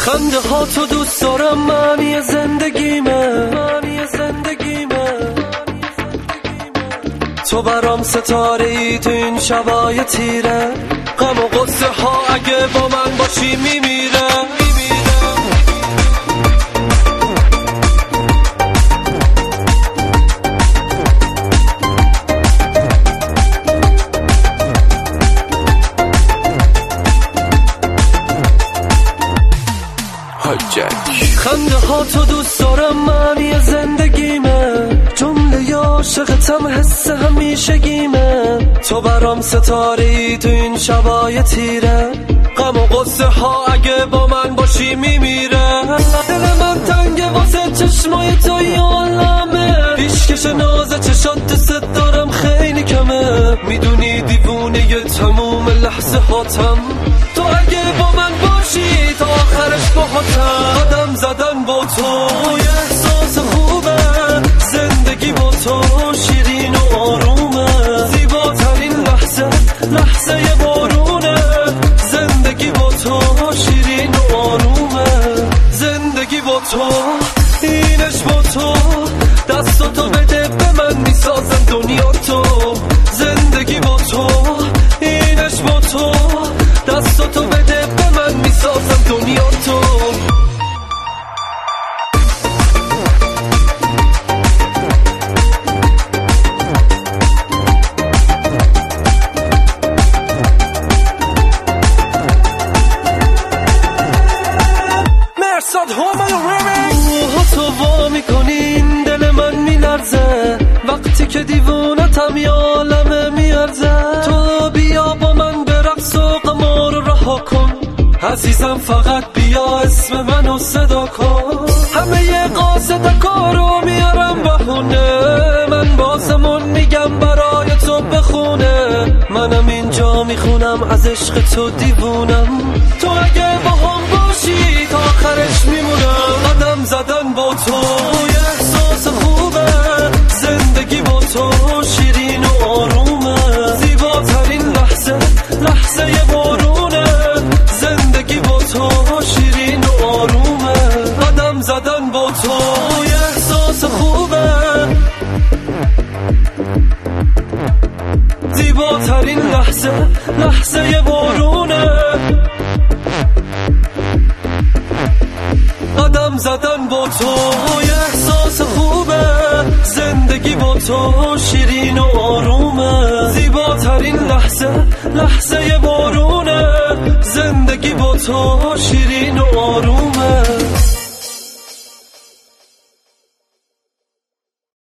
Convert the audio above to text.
خنده ها تو دوست دارم، معنی زندگیمه. تو برام ستاره ای تو این شبای تیره، غم و غصه ها اگه با من باشی میمیره. خنده ها تو دوست دارم، معنی زندگیمه. جمله عاشقتم، حس همیشگیمه. تو برام ستاره ای تو این شبای تیره، غم و غصه ها اگه با من باشی میمیره. دل من تنگه واسه چشمای تو یالمه، پیشکش نازه چشات دوست دارم خیلی کمه. میدونی دیوونه ی تموم لحظه هاتم، تو اگه با من باشی تا آخرش باهاتم. قدم زدن با تو یه احساس خوبه، زندگی با تو شیرین و آرومه. زیباترین لحظه ی بارونه، زندگی با تو شیرین و آرومه. زندگی با تو اینش با تو، دستاتو بده به من میسازم دنیا تو. زندگی با تو اینش با تو، دستاتو بده به من میسازم دنیا تو. تو وا میکنی این دل من میلرزه، وقتی که دیوونتم یا عالمه میارزه. تو بیا با من به رقص و قمار رها کن، عزیزم فقط بیا اسم منو صدا کن. همه ی قاصد کارو میارم بهونه، من بازمون میگم برای تو بخونه. منم اینجا میخونم از عشق تو دیوونم، تو اگه با هم باشی تا آخرش میمونم. قدم زدن با تو یه احساس خوبه، زندگی با تو شیرین و آرومه. زیباترین لحظه ی بارونه، زندگی با تو شیرین و آرومه. قدم زدن با تو یه احساس خوبه، زیباترین لحظه ی بارونه. قدم زدن با تو یه احساس خوبه، زندگی با تو شیرین و آرومه. زیباترین لحظه ی بارونه، زندگی با تو شیرین و آرومه.